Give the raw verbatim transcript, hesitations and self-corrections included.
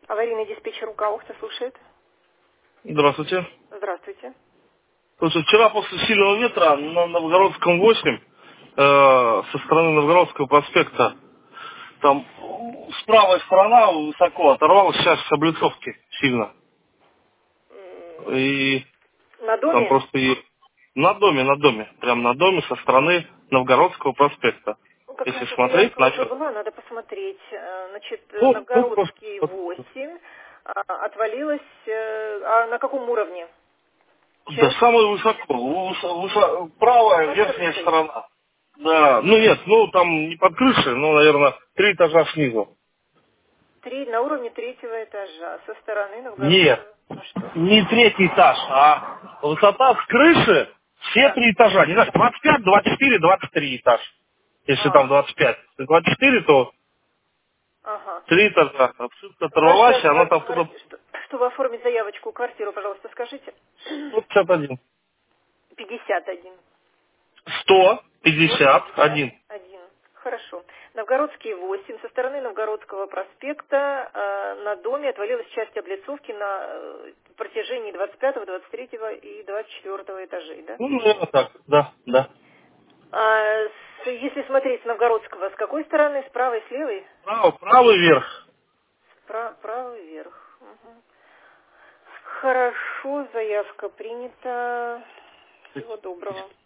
Аварийный диспетчер УК Охта слушает. Здравствуйте. Здравствуйте. Слушай, вчера после сильного ветра на Новгородском восемь, э, со стороны Новгородского проспекта, там с правой сторона высоко оторвалась часть облицовки сильно. М, И На там доме? просто и на доме, на доме, прям на доме со стороны Новгородского проспекта. Ну, Если какая-то смотреть, заявка уже начал. была, надо посмотреть. Э, Значит, э, Ну, ну просто. Новгородский восемь а, отвалилась. э, А на каком уровне? Да Часть самое высоко, выс- выс- правая под верхняя крышей. сторона. Да, ну нет, ну там не под крышей, ну, наверное, три этажа снизу. Три, на уровне третьего этажа. Со стороны Нет, Новгородского. А что? не третий этаж, а высота с крыши все Да. три этажа. Не знаю, двадцать пять, двадцать четыре, двадцать три этаж. Если там А, двадцать пять. Если двадцать четыре, то ага. три этажа. Обшивка Ваша оторвалась, и она квар- там туда кварти- что- Чтобы оформить заявочку квартиру, пожалуйста, скажите. сто пятьдесят один. пятьдесят один. сто сто пятьдесят пятьдесят один. один. Хорошо. Новгородский восемь. Со стороны Новгородского проспекта э, на доме отвалилась часть облицовки на э, протяжении двадцать пятого, двадцать третьего и двадцать четвёртого этажей, да? Ну, наверное, так, да, да. А с- если смотреть с Новгородского, с какой стороны? С правой, с левой? Право, правый верх. С пра- правый вверх. Мгм. Хорошо, заявка принята. Всего доброго.